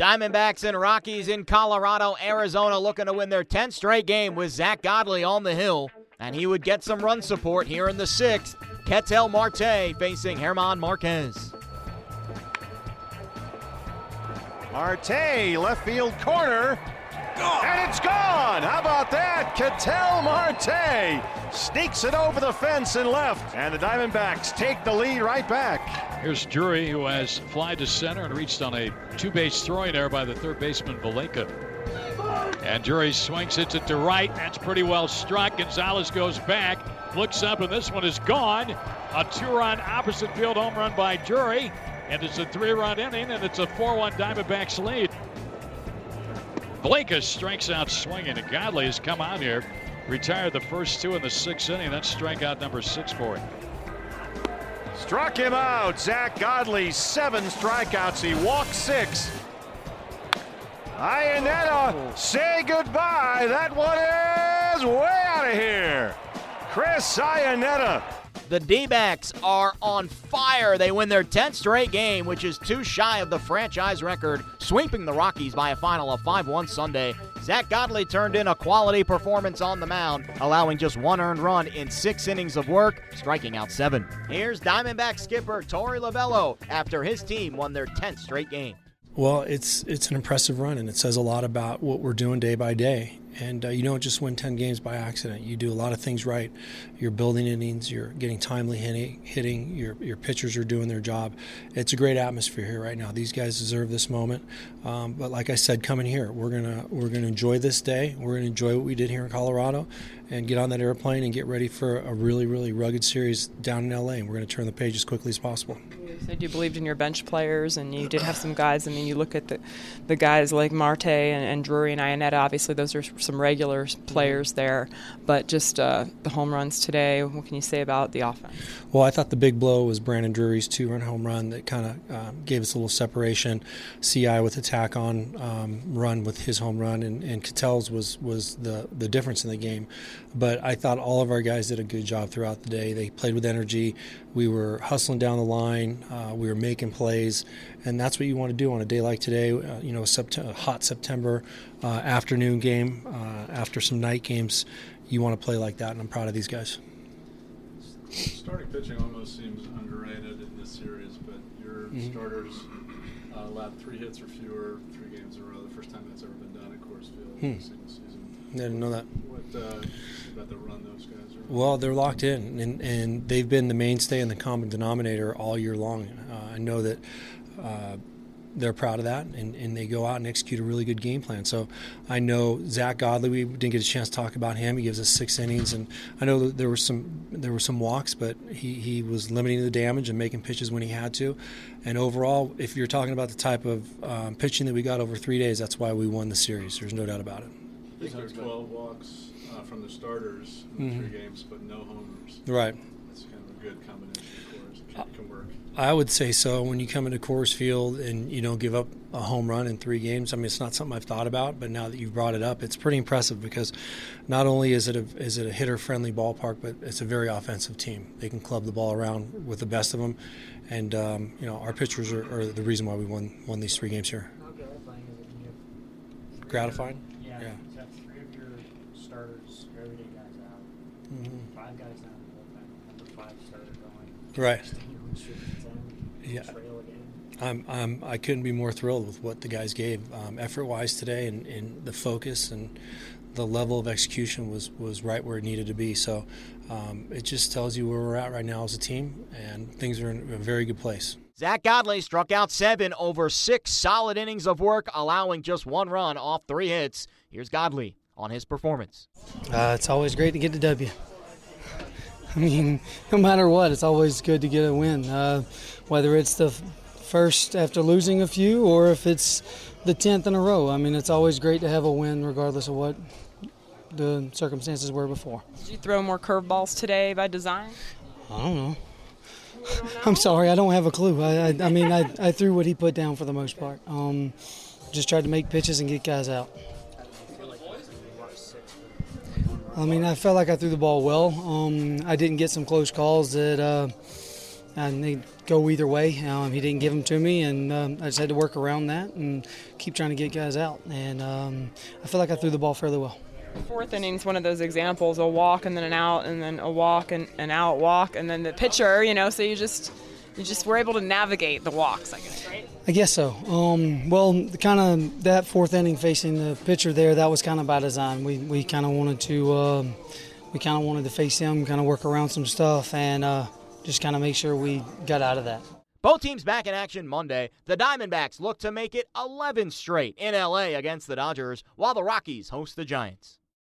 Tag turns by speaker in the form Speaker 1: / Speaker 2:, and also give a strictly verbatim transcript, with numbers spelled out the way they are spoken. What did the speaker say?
Speaker 1: Diamondbacks and Rockies in Colorado, Arizona looking to win their tenth straight game with Zack Godley on the hill. And he would get some run support here in the sixth. Ketel Marte facing German Marquez.
Speaker 2: Marte, left field corner. And it's gone! How about that? Ketel Marte sneaks it over the fence and left. And the Diamondbacks take the lead right back.
Speaker 3: Here's Drury, who has fly to center and reached on a two-base throwing error by the third baseman, Valenka. And Drury swings it to right. That's pretty well struck. Gonzalez goes back, looks up, and this one is gone. A two-run opposite field home run by Drury. And it's a three-run inning, and it's a four one Diamondbacks lead. Valenka strikes out swinging, and Godley has come out here, retired the first two in the sixth inning. That's strikeout number six for him.
Speaker 2: Struck him out. Zack Godley, seven strikeouts. He walked six. Iannetta, say goodbye. That one is way out of here. Chris Iannetta.
Speaker 1: The D-backs are on fire. They win their tenth straight game, which is too shy of the franchise record, sweeping the Rockies by a final of five one Sunday. Zack Godley turned in a quality performance on the mound, allowing just one earned run in six innings of work, striking out seven. Here's Diamondback skipper Torey Lovullo after his team won their tenth straight game.
Speaker 4: Well, it's it's an impressive run, and it says a lot about what we're doing day by day. And uh, you don't just win ten games by accident. You do a lot of things right. You're building innings. You're getting timely hitting. hitting. Your your pitchers are doing their job. It's a great atmosphere here right now. These guys deserve this moment. Um, but like I said, coming here, we're gonna we're gonna enjoy this day. We're gonna enjoy what we did here in Colorado, and get on that airplane and get ready for a really really rugged series down in L A. And we're gonna turn the page as quickly as possible.
Speaker 5: You said you believed in your bench players, and you did have some guys. I mean, you look at the the guys like Marte and, and Drury and Iannetta. Obviously, those are some regular players there, but just uh, the home runs today, what can you say about the offense?
Speaker 4: Well, I thought the big blow was Brandon Drury's two-run home run that kind of um, gave us a little separation. C I with the tack-on um, run with his home run, and, and Ketel's was, was the, the difference in the game. But I thought all of our guys did a good job throughout the day. They played with energy. We were hustling down the line. Uh, we were making plays, and that's what you want to do on a day like today. Uh, you know, a, a hot September uh, afternoon game uh, after some night games. You want to play like that, and I'm proud of these guys.
Speaker 6: Starting pitching almost seems underrated in this series, but your mm-hmm. starters uh, allowed three hits or fewer three games in a row. The first time that's ever been done at Coors Field
Speaker 4: hmm.
Speaker 6: in a single season.
Speaker 4: I didn't know that.
Speaker 6: What uh, about the run those guys are?
Speaker 4: Well, they're locked in, and, and they've been the mainstay and the common denominator all year long. Uh, I know that uh, they're proud of that, and, and they go out and execute a really good game plan. So I know Zack Godley, we didn't get a chance to talk about him. He gives us six innings, and I know that there were some there were some walks, but he, he was limiting the damage and making pitches when he had to. And overall, if you're talking about the type of um, pitching that we got over three days, that's why we won the series. There's no doubt about it.
Speaker 6: He's had twelve walks uh, from the starters in mm-hmm. three games, but no homers.
Speaker 4: Right.
Speaker 6: That's kind of a good combination of course. It can, it can work.
Speaker 4: I would say so. When you come into Coors Field and you don't give up a home run in three games, I mean, it's not something I've thought about, but now that you've brought it up, it's pretty impressive because not only is it a, is it a hitter-friendly ballpark, but it's a very offensive team. They can club the ball around with the best of them, and um, you know, our pitchers are, are the reason why we won won these three games here.
Speaker 7: How gratifying is it when you have
Speaker 4: gratifying?
Speaker 7: Yeah,
Speaker 4: yeah.
Speaker 7: You have three of your starters, everyday guys out, mm-hmm. five guys down in the bullpen, number five starter going.
Speaker 4: Right.
Speaker 7: Yeah,
Speaker 4: I'm, I'm, I couldn't be more thrilled with what the guys gave um, effort-wise today, and, and the focus and the level of execution was, was right where it needed to be. So um, it just tells you where we're at right now as a team, and things are in a very good place.
Speaker 1: Zack Godley struck out seven over six solid innings of work, allowing just one run off three hits. Here's Godley on his performance.
Speaker 8: Uh, it's always great to get the W. I mean, no matter what, it's always good to get a win, uh, whether it's the f- first after losing a few or if it's the tenth in a row. I mean, it's always great to have a win regardless of what the circumstances were before.
Speaker 5: Did you throw more curveballs today by design?
Speaker 8: I don't know. I'm sorry, I don't have a clue. I, I, I mean, I, I threw what he put down for the most part. Um, just tried to make pitches and get guys out. I mean, I felt like I threw the ball well. Um, I didn't get some close calls that uh, and they go either way. Um, he didn't give them to me, and um, I just had to work around that and keep trying to get guys out. And um, I feel like I threw the ball fairly well.
Speaker 5: Fourth inning's one of those examples, a walk and then an out and then a walk and an out walk and then the pitcher, you know, so you just you just were able to navigate the walks, I guess, right?
Speaker 8: I guess so. Um, well, kind of that fourth inning facing the pitcher there, that was kind of by design. We we kind of wanted to um, we kind of wanted to face him, kind of work around some stuff, and uh, just kind of make sure we got out of that.
Speaker 1: Both teams back in action Monday. The Diamondbacks look to make it eleven straight in L A against the Dodgers, while the Rockies host the Giants.